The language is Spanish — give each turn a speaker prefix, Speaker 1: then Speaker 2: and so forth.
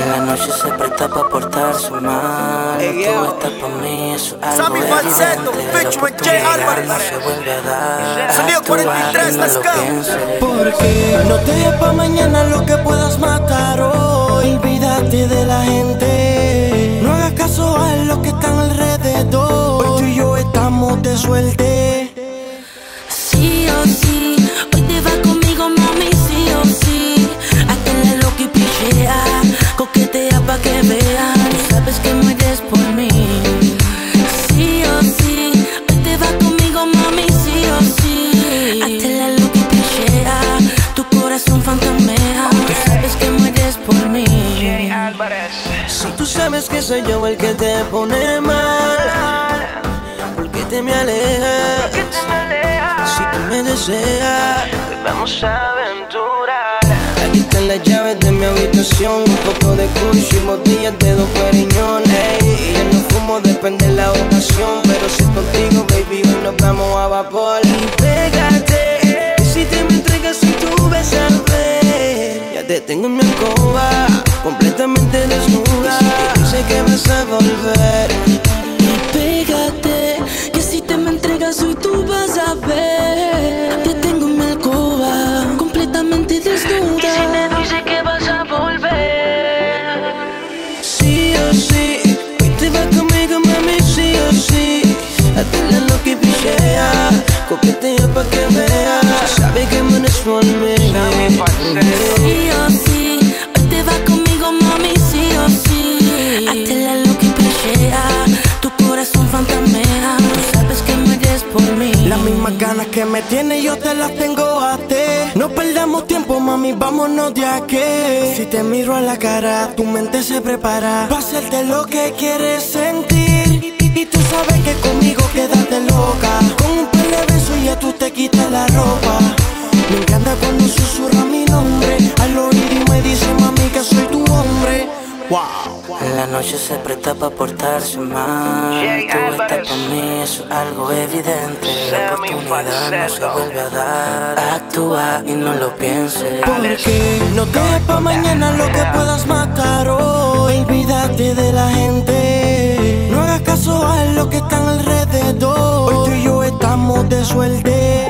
Speaker 1: La noche se presta pa' portarse mal.
Speaker 2: Hey,
Speaker 1: Tú estás pa' mí, eso es algo
Speaker 2: Sammy Falsetto,
Speaker 1: evidente. La
Speaker 2: featuring Jay
Speaker 1: oportunidad
Speaker 2: Álvarez.
Speaker 1: no se vuelve a dar.
Speaker 2: Sonido
Speaker 1: Actúa
Speaker 2: 43,
Speaker 1: y no
Speaker 2: let's
Speaker 1: lo
Speaker 2: go.
Speaker 1: pienses.
Speaker 3: Porque no te dejes pa' mañana lo que puedas matar hoy. Olvídate de la gente. No hagas caso a los que están alrededor. Hoy tú y yo estamos de suerte.
Speaker 4: Sí o sí, hoy te vas conmigo, mami, sí o sí. Hazte la loca y pichea, coquetea pa' que vean. Tú sabes que mueres por mí. Sí o sí, hoy te vas conmigo, mami, sí o sí. Hazte la loca y pichea, tu corazón fantamea. Tú sabes que mueres por mí.
Speaker 3: Si tú sabes que soy yo el que te pone mal, ¿por qué te me alejas? Si tú me deseas, pues vamos a aventurar. Aquí están las llaves de mi habitación, un poco de kush y botellas de dos periñones. Y yo no fumo, depende de la ocasión, pero si es contigo, baby, hoy nos vamos a vapor. Y pégate, que si te me entregas y tú ves a ver, ya te tengo en mi alcoba, completamente desnuda. Y sé que vas a volver.
Speaker 4: Y pégate, que si te me entregas hoy tú vas a ver. Te tengo en mi alcoba, completamente desnuda. Y si me dice que vas a volver.
Speaker 3: Sí o sí, hoy te vas conmigo, mami, sí o sí. Hazte la loca y pichea, coquetea pa' que veas. Sabe que me eres por mí.
Speaker 4: Sí o sí, hoy te vas conmigo, mami, sí o sí. Hazte la loca y pichea, tu corazón fantamea. Tú sabes que mueres por mí.
Speaker 3: Las mismas ganas que me tienes yo te las tengo a ti. No perdamos tiempo, mami, vámonos de aquí. Si te miro a la cara, tu mente se prepara para hacerte lo que quieres sentir. Y tú sabes que conmigo quédate loca. Con un par de besos ya tú te quitas la ropa. Me encanta cuando susurra mi nombre al oído y me dice, mami, que soy tu hombre. Wow.
Speaker 1: La noche se presta pa' portarse mal. Tú estás pa' mí, eso es algo evidente. La oportunidad no se vuelve a dar. Actúa y no lo pienses.
Speaker 3: Porque no te dejes pa' mañana lo que puedas matar hoy. Olvídate de la gente. No hagas caso a los que están alrededor. Hoy tú y yo estamos de suerte.